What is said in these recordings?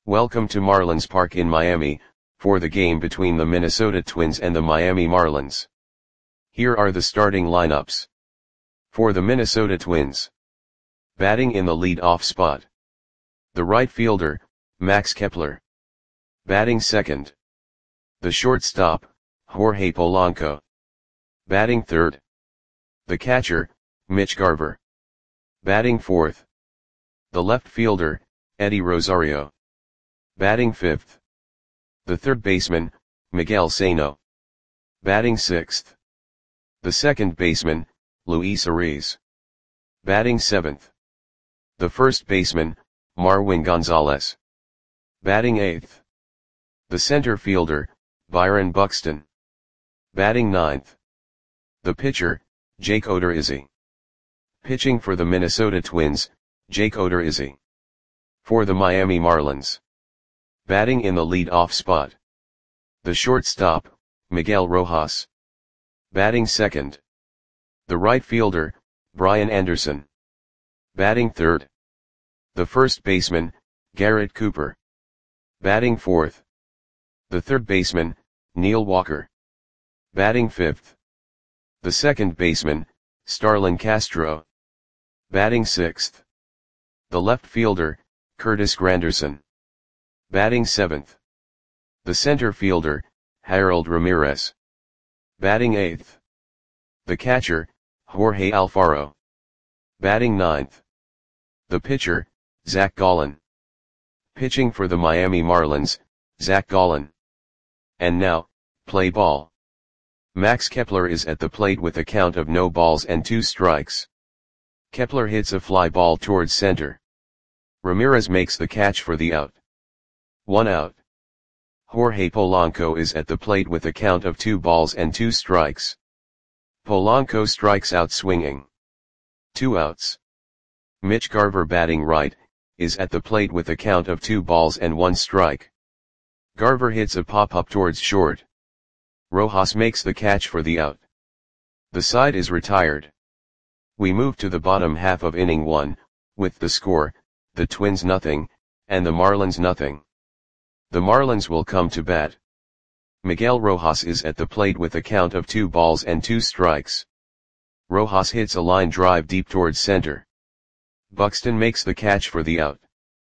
Welcome to Marlins Park in Miami, for the game between the Minnesota Twins and the Miami Marlins. Here are the starting lineups. For the Minnesota Twins. Batting in the lead-off spot. The right fielder, Max Kepler. Batting second. The shortstop, Jorge Polanco. Batting third. The catcher, Mitch Garver. Batting fourth. The left fielder, Eddie Rosario. Batting fifth. The third baseman, Miguel Sano. Batting sixth. The second baseman, Luis Ariz. Batting seventh. The first baseman, Marwin Gonzalez. Batting eighth. The center fielder, Byron Buxton. Batting ninth. The pitcher, Jake Odorizzi. Pitching for the Minnesota Twins, Jake Odorizzi. For the Miami Marlins. Batting in the lead-off spot. The shortstop, Miguel Rojas. Batting second. The right fielder, Brian Anderson. Batting third. The first baseman, Garrett Cooper. Batting fourth. The third baseman, Neil Walker. Batting fifth. The second baseman, Starlin Castro. Batting sixth. The left fielder, Curtis Granderson. Batting seventh. The center fielder, Harold Ramirez. Batting eighth. The catcher, Jorge Alfaro. Batting ninth. The pitcher, Zach Gallen. Pitching for the Miami Marlins, Zach Gallen. And now, play ball. Max Kepler is at the plate with a count of no balls and 2 strikes. Kepler hits a fly ball towards center. Ramirez makes the catch for the out. 1 out. Jorge Polanco is at the plate with a count of 2 balls and 2 strikes. Polanco strikes out swinging. 2 outs. Mitch Garver, batting right, is at the plate with a count of 2 balls and 1 strike. Garver hits a pop-up towards short. Rojas makes the catch for the out. The side is retired. We move to the bottom half of inning 1, with the score, the Twins nothing, and the Marlins nothing. The Marlins will come to bat. Miguel Rojas is at the plate with a count of 2 balls and 2 strikes. Rojas hits a line drive deep towards center. Buxton makes the catch for the out.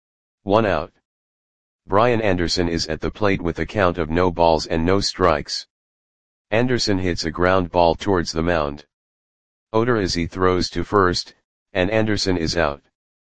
1 out. Brian Anderson is at the plate with a count of no balls and no strikes. Anderson hits a ground ball towards the mound. Odorizzi throws to first, and Anderson is out.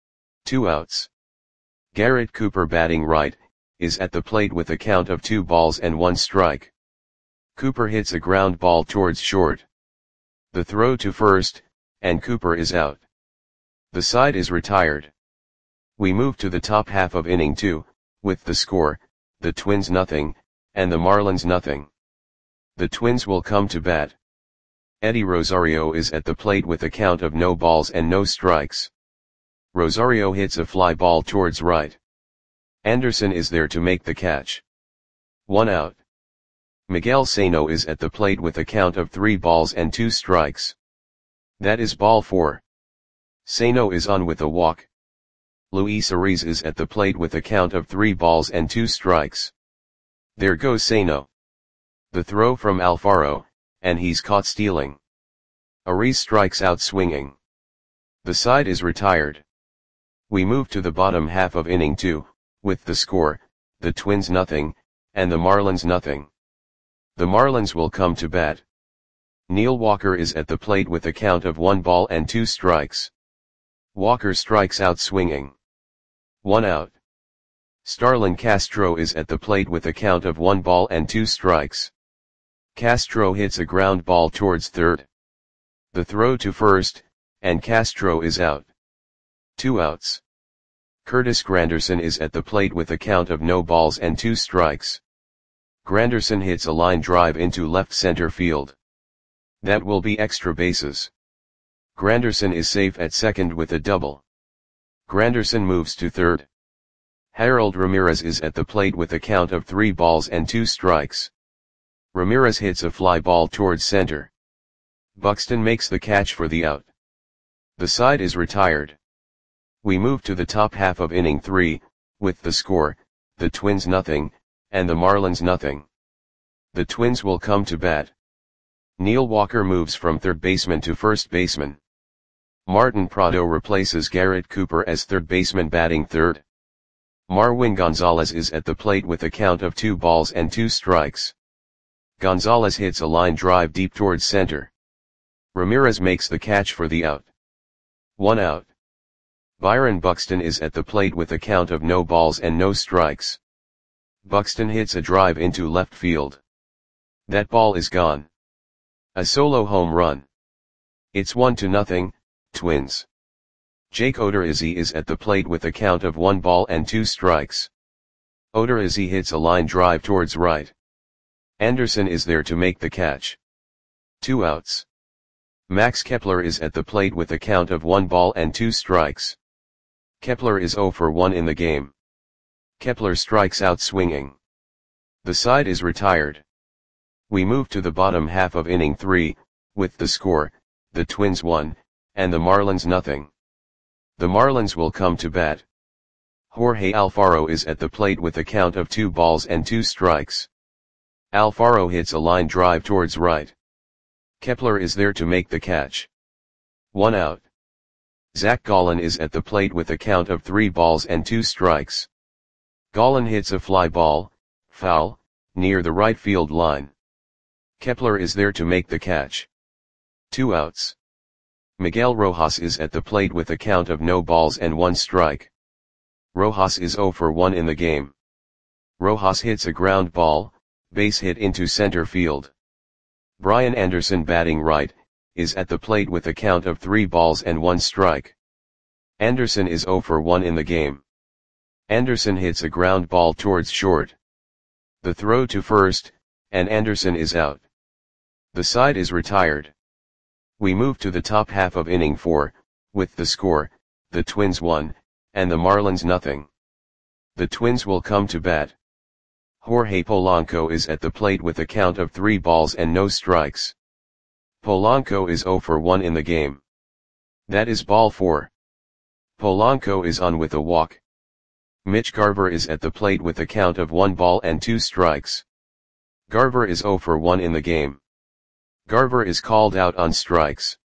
2 outs. Garrett Cooper, batting right, is at the plate with a count of 2 balls and 1 strike. Cooper hits a ground ball towards short. The throw to first, and Cooper is out. The side is retired. We move to the top half of inning 2, with the score, the Twins nothing, and the Marlins nothing. The Twins will come to bat. Eddie Rosario is at the plate with a count of no balls and no strikes. Rosario hits a fly ball towards right. Anderson is there to make the catch. 1 out. Miguel Sano is at the plate with a count of 3 balls and 2 strikes. That is ball 4. Sano is on with a walk. Luis Ariz is at the plate with a count of 3 balls and 2 strikes. There goes Sano. The throw from Alfaro, and he's caught stealing. Ariz strikes out swinging. The side is retired. We move to the bottom half of inning 2, with the score, the Twins nothing, and the Marlins nothing. The Marlins will come to bat. Neil Walker is at the plate with a count of 1 ball and 2 strikes. Walker strikes out swinging. 1 out. Starlin Castro is at the plate with a count of 1 ball and 2 strikes. Castro hits a ground ball towards third. The throw to first, and Castro is out. 2 outs. Curtis Granderson is at the plate with a count of no balls and 2 strikes. Granderson hits a line drive into left center field. That will be extra bases. Granderson is safe at second with a double. Granderson moves to third. Harold Ramirez is at the plate with a count of 3 balls and 2 strikes. Ramirez hits a fly ball towards center. Buxton makes the catch for the out. The side is retired. We move to the top half of inning 3, with the score, the Twins nothing, and the Marlins nothing. The Twins will come to bat. Neil Walker moves from third baseman to first baseman. Martin Prado replaces Garrett Cooper as third baseman batting third. Marwin Gonzalez is at the plate with a count of 2 balls and 2 strikes. Gonzalez hits a line drive deep towards center. Ramirez makes the catch for the out. 1 out. Byron Buxton is at the plate with a count of no balls and no strikes. Buxton hits a drive into left field. That ball is gone. A solo home run. It's 1-0, Twins. Jake Odorizzi is at the plate with a count of 1 ball and 2 strikes. Odorizzi hits a line drive towards right. Anderson is there to make the catch. 2 outs. Max Kepler is at the plate with a count of 1 ball and 2 strikes. Kepler is 0 for 1 in the game. Kepler strikes out swinging. The side is retired. We move to the bottom half of inning 3, with the score, the Twins 1, and the Marlins nothing. The Marlins will come to bat. Jorge Alfaro is at the plate with a count of 2 balls and 2 strikes. Alfaro hits a line drive towards right. Kepler is there to make the catch. 1 out. Zach Gallen is at the plate with a count of 3 balls and 2 strikes. Gallen hits a fly ball, foul, near the right field line. Kepler is there to make the catch. 2 outs. Miguel Rojas is at the plate with a count of no balls and 1 strike. Rojas is 0 for 1 in the game. Rojas hits a ground ball, base hit into center field. Brian Anderson batting right, is at the plate with a count of 3 balls and 1 strike. Anderson is 0 for 1 in the game. Anderson hits a ground ball towards short. The throw to first, and Anderson is out. The side is retired. We move to the top half of inning 4, with the score, the Twins 1, and the Marlins nothing. The Twins will come to bat. Jorge Polanco is at the plate with a count of 3 balls and no strikes. Polanco is 0 for 1 in the game. That is ball 4. Polanco is on with a walk. Mitch Garver is at the plate with a count of 1 ball and 2 strikes. Garver is 0 for 1 in the game. Garver is called out on strikes.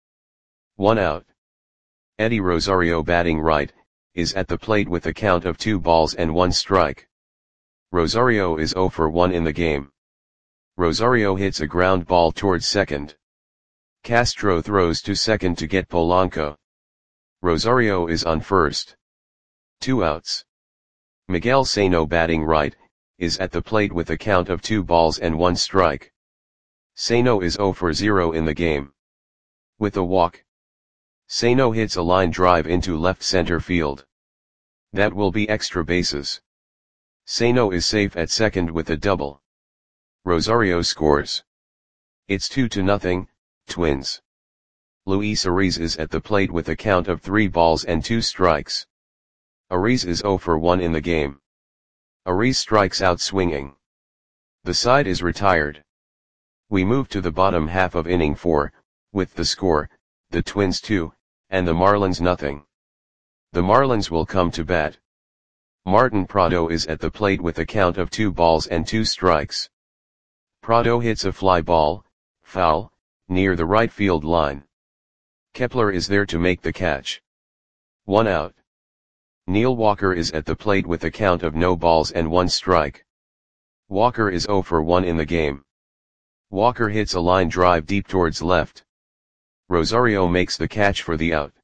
1 out. Eddie Rosario batting right, is at the plate with a count of 2 balls and 1 strike. Rosario is 0 for 1 in the game. Rosario hits a ground ball towards second. Castro throws to second to get Polanco. Rosario is on first. 2 outs. Miguel Sano batting right, is at the plate with a count of 2 balls and 1 strike. Sano is 0 for 0 in the game. With a walk. Sano hits a line drive into left center field. That will be extra bases. Sano is safe at second with a double. Rosario scores. It's 2-0, Twins. Luis Ariz is at the plate with a count of 3 balls and 2 strikes. Ariz is 0 for 1 in the game. Ariz strikes out swinging. The side is retired. We move to the bottom half of inning 4, with the score, the Twins 2, and the Marlins nothing. The Marlins will come to bat. Martin Prado is at the plate with a count of 2 balls and 2 strikes. Prado hits a fly ball, foul, near the right field line. Kepler is there to make the catch. 1 out. Neil Walker is at the plate with a count of no balls and 1 strike. Walker is 0 for 1 in the game. Walker hits a line drive deep towards left. Rosario makes the catch for the out.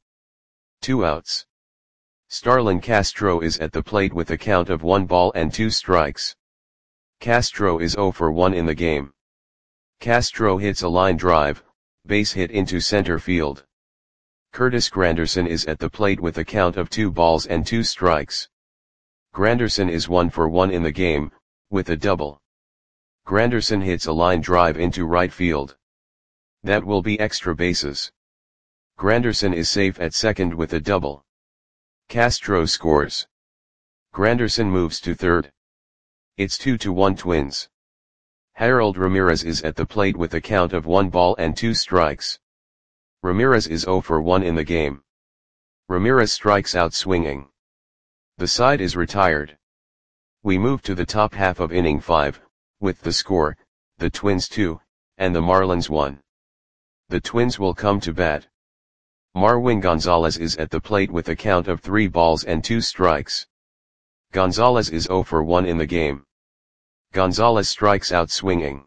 2 outs. Starlin Castro is at the plate with a count of 1 ball and 2 strikes. Castro is 0 for 1 in the game. Castro hits a line drive, base hit into center field. Curtis Granderson is at the plate with a count of 2 balls and 2 strikes. Granderson is 1 for 1 in the game, with a double. Granderson hits a line drive into right field. That will be extra bases. Granderson is safe at second with a double. Castro scores. Granderson moves to third. It's 2-1 Twins. Harold Ramirez is at the plate with a count of 1 ball and 2 strikes. Ramirez is 0 for 1 in the game. Ramirez strikes out swinging. The side is retired. We move to the top half of inning 5, with the score, the Twins 2, and the Marlins 1. The Twins will come to bat. Marwin Gonzalez is at the plate with a count of 3 balls and 2 strikes. Gonzalez is 0 for 1 in the game. Gonzalez strikes out swinging.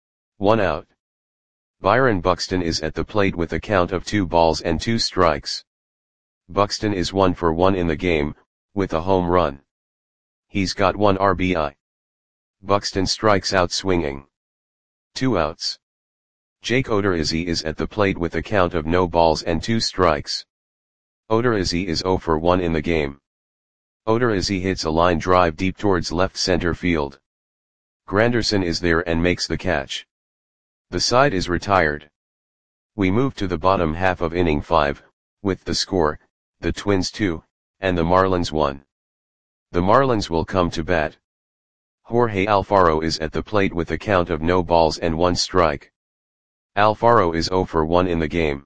1 out. Byron Buxton is at the plate with a count of 2 balls and 2 strikes. Buxton is 1 for 1 in the game, with a home run. He's got 1 RBI. Buxton strikes out swinging. 2 outs. Jake Odorizzi is at the plate with a count of no balls and 2 strikes. Odorizzi is 0 for 1 in the game. Odorizzi hits a line drive deep towards left center field. Granderson is there and makes the catch. The side is retired. We move to the bottom half of inning 5, with the score, the Twins 2, and the Marlins 1. The Marlins will come to bat. Jorge Alfaro is at the plate with a count of no balls and 1 strike. Alfaro is 0 for 1 in the game.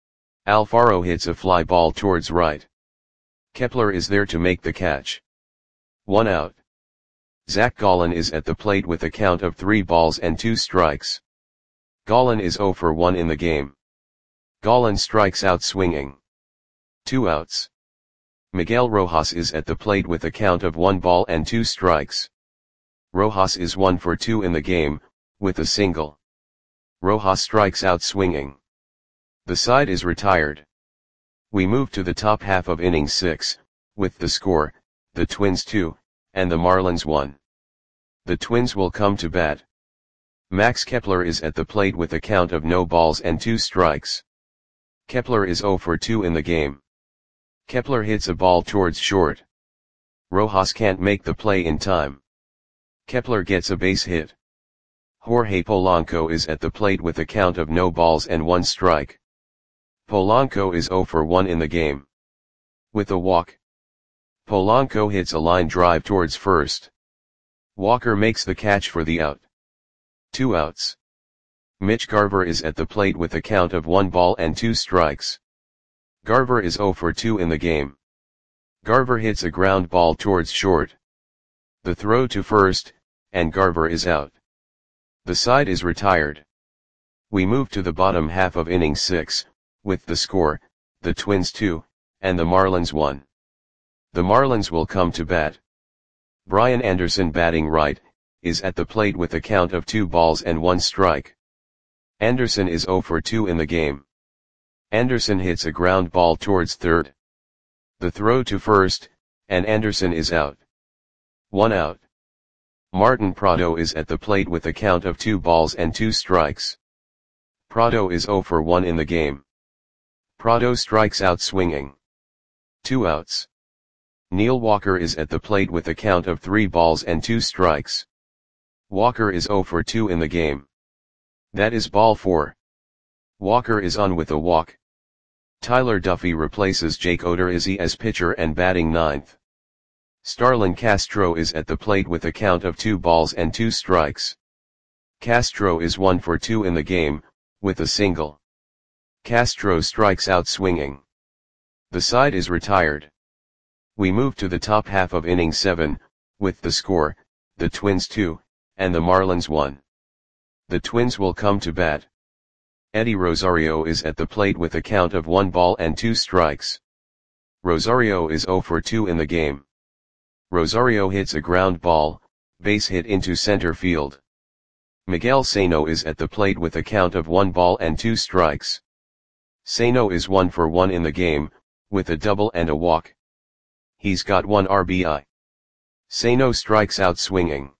Alfaro hits a fly ball towards right. Kepler is there to make the catch. 1 out. Zach Gallen is at the plate with a count of 3 balls and 2 strikes. Gallen is 0 for 1 in the game. Gallen strikes out swinging. 2 outs. Miguel Rojas is at the plate with a count of 1 ball and 2 strikes. Rojas is 1 for 2 in the game, with a single. Rojas strikes out swinging. The side is retired. We move to the top half of inning 6, with the score, the Twins 2, and the Marlins 1. The Twins will come to bat. Max Kepler is at the plate with a count of no balls and 2 strikes. Kepler is 0 for 2 in the game. Kepler hits a ball towards short. Rojas can't make the play in time. Kepler gets a base hit. Jorge Polanco is at the plate with a count of no balls and 1 strike. Polanco is 0 for 1 in the game. With a walk. Polanco hits a line drive towards first. Walker makes the catch for the out. 2 outs. Mitch Garver is at the plate with a count of 1 ball and 2 strikes. Garver is 0 for 2 in the game. Garver hits a ground ball towards short. The throw to first, and Garver is out. The side is retired. We move to the bottom half of inning 6, with the score, the Twins 2, and the Marlins 1. The Marlins will come to bat. Brian Anderson, batting right, is at the plate with a count of 2 balls and 1 strike. Anderson is 0 for 2 in the game. Anderson hits a ground ball towards third. The throw to first, and Anderson is out. 1 out. Martin Prado is at the plate with a count of 2 balls and 2 strikes. Prado is 0 for 1 in the game. Prado strikes out swinging. 2 outs. Neil Walker is at the plate with a count of 3 balls and 2 strikes. Walker is 0 for 2 in the game. That is ball 4. Walker is on with a walk. Tyler Duffy replaces Jake Odorizzi as pitcher and batting 9th. Starlin Castro is at the plate with a count of 2 balls and 2 strikes. Castro is 1 for 2 in the game, with a single. Castro strikes out swinging. The side is retired. We move to the top half of inning 7, with the score, the Twins 2, and the Marlins 1. The Twins will come to bat. Eddie Rosario is at the plate with a count of 1 ball and 2 strikes. Rosario is 0 for 2 in the game. Rosario hits a ground ball, base hit into center field. Miguel Sano is at the plate with a count of 1 ball and 2 strikes. Sano is 1 for 1 in the game, with a double and a walk. He's got 1 RBI. Sano strikes out swinging.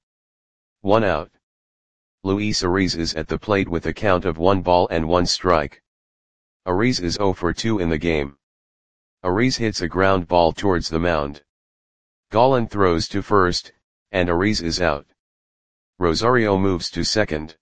1 out. Luis Ariz is at the plate with a count of 1 ball and 1 strike. Ariz is 0 for 2 in the game. Ariz hits a ground ball towards the mound. Gallen throws to first, and Ariz is out. Rosario moves to second.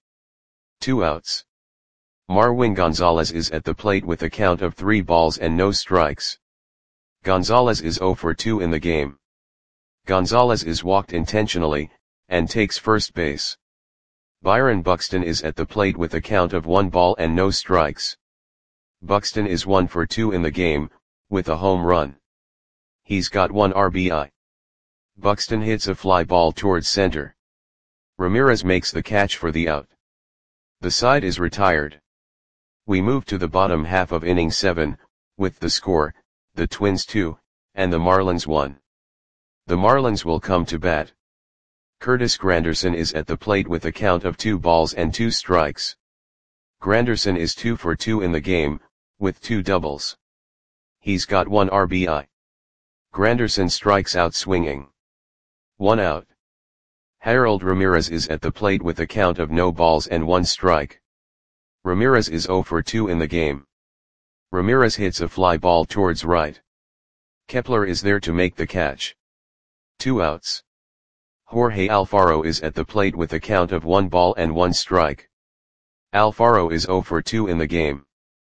2 outs. Marwin Gonzalez is at the plate with a count of 3 balls and no strikes. Gonzalez is 0 for 2 in the game. Gonzalez is walked intentionally, and takes first base. Byron Buxton is at the plate with a count of 1 ball and no strikes. Buxton is 1 for 2 in the game, with a home run. He's got 1 RBI. Buxton hits a fly ball towards center. Ramirez makes the catch for the out. The side is retired. We move to the bottom half of inning 7, with the score, the Twins 2, and the Marlins 1. The Marlins will come to bat. Curtis Granderson is at the plate with a count of 2 balls and 2 strikes. Granderson is 2 for 2 in the game, with 2 doubles. He's got 1 RBI. Granderson strikes out swinging. 1 out. Harold Ramirez is at the plate with a count of no balls and 1 strike. Ramirez is 0 for 2 in the game. Ramirez hits a fly ball towards right. Kepler is there to make the catch. 2 outs. Jorge Alfaro is at the plate with a count of 1 ball and 1 strike. Alfaro is 0 for 2 in the game.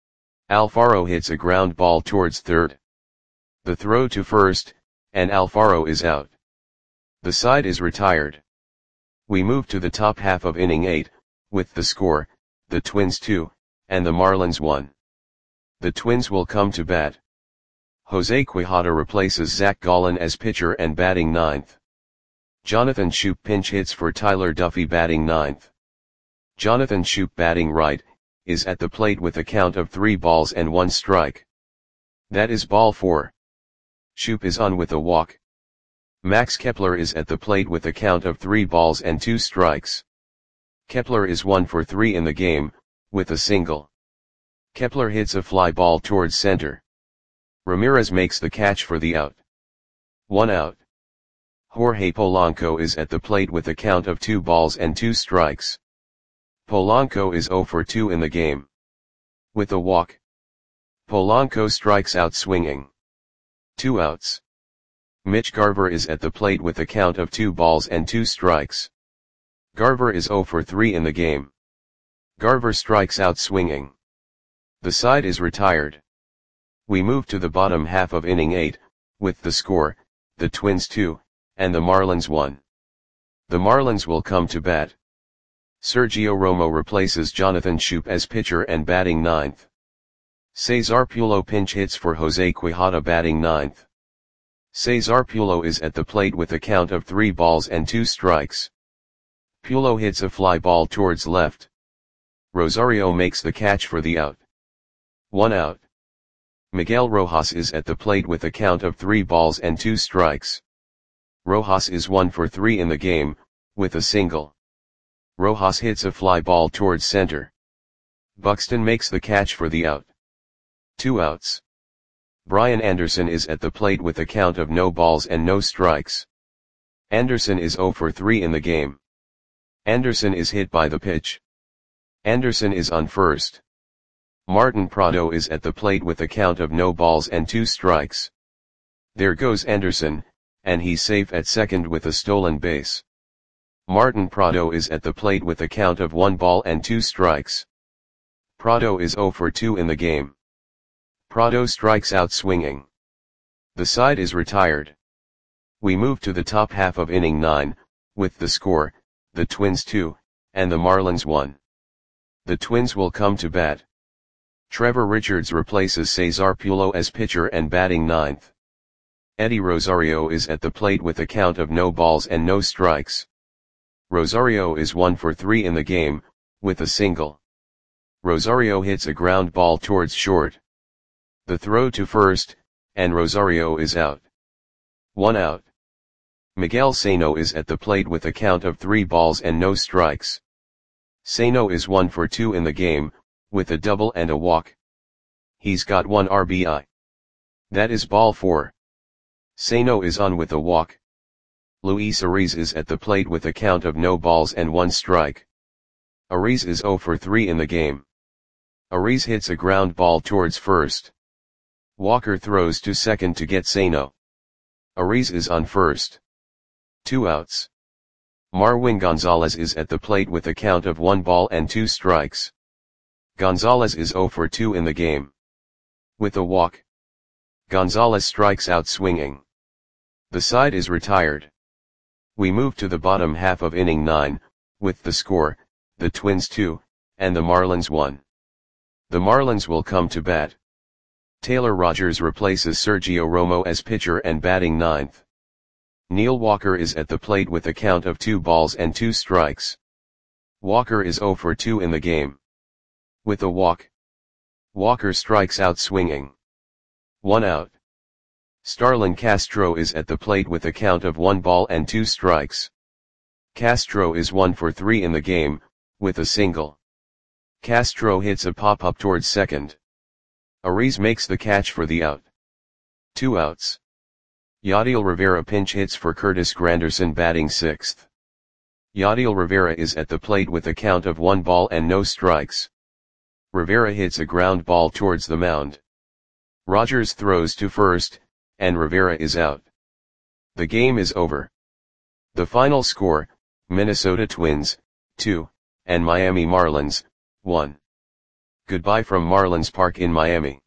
Alfaro hits a ground ball towards third. The throw to first, and Alfaro is out. The side is retired. We move to the top half of inning 8, with the score, the Twins 2, and the Marlins 1. The Twins will come to bat. Jose Quijada replaces Zach Gallen as pitcher and batting 9th. Jonathan Schoop pinch hits for Tyler Duffy batting 9th. Jonathan Schoop batting right, is at the plate with a count of 3 balls and 1 strike. That is ball 4. Schoop is on with a walk. Max Kepler is at the plate with a count of 3 balls and 2 strikes. Kepler is 1 for 3 in the game, with a single. Kepler hits a fly ball towards center. Ramirez makes the catch for the out. 1 out. Jorge Polanco is at the plate with a count of 2 balls and 2 strikes. Polanco is 0 for 2 in the game. With a walk. Polanco strikes out swinging. 2 outs. Mitch Garver is at the plate with a count of 2 balls and 2 strikes. Garver is 0 for 3 in the game. Garver strikes out swinging. The side is retired. We move to the bottom half of inning 8, with the score, the Twins 2, and the Marlins 1. The Marlins will come to bat. Sergio Romo replaces Jonathan Schoop as pitcher and batting 9th. Cesar Pulo pinch hits for Jose Quijada batting 9th. Cesar Pulo is at the plate with a count of 3 balls and 2 strikes. Pulo hits a fly ball towards left. Rosario makes the catch for the out. 1 out. Miguel Rojas is at the plate with a count of 3 balls and 2 strikes. Rojas is 1 for 3 in the game, with a single. Rojas hits a fly ball towards center. Buxton makes the catch for the out. 2 outs. Brian Anderson is at the plate with a count of no balls and no strikes. Anderson is 0 for 3 in the game. Anderson is hit by the pitch. Anderson is on first. Martin Prado is at the plate with a count of no balls and 2 strikes. There goes Anderson, and he's safe at second with a stolen base. Martin Prado is at the plate with a count of 1 ball and 2 strikes. Prado is 0 for 2 in the game. Prado strikes out swinging. The side is retired. We move to the top half of inning 9, with the score, the Twins 2, and the Marlins 1. The Twins will come to bat. Trevor Richards replaces Cesar Pulo as pitcher and batting 9th. Eddie Rosario is at the plate with a count of no balls and no strikes. Rosario is 1 for 3 in the game, with a single. Rosario hits a ground ball towards short. The throw to first, and Rosario is out. 1 out. Miguel Sano is at the plate with a count of 3 balls and no strikes. Sano is 1 for 2 in the game, with a double and a walk. He's got 1 RBI. That is ball 4. Sano is on with a walk. Luis Ariz is at the plate with a count of no balls and 1 strike. Ariz is 0 for 3 in the game. Ariz hits a ground ball towards first. Walker throws to second to get Sano. Ariz is on first. 2 outs. Marwin Gonzalez is at the plate with a count of 1 ball and 2 strikes. Gonzalez is 0 for 2 in the game. With a walk. Gonzalez strikes out swinging. The side is retired. We move to the bottom half of inning 9, with the score, the Twins 2, and the Marlins 1. The Marlins will come to bat. Taylor Rogers replaces Sergio Romo as pitcher and batting 9th. Neil Walker is at the plate with a count of 2 balls and 2 strikes. Walker is 0 for 2 in the game. With a walk, Walker strikes out swinging. 1 out. Starlin Castro is at the plate with a count of 1 ball and 2 strikes. Castro is 1 for 3 in the game, with a single. Castro hits a pop-up towards second. Ariz makes the catch for the out. 2 outs. Yadiel Rivera pinch hits for Curtis Granderson batting 6th. Yadiel Rivera is at the plate with a count of 1 ball and no strikes. Rivera hits a ground ball towards the mound. Rogers throws to first, and Rivera is out. The game is over. The final score, Minnesota Twins, 2, and Miami Marlins, 1. Goodbye from Marlins Park in Miami.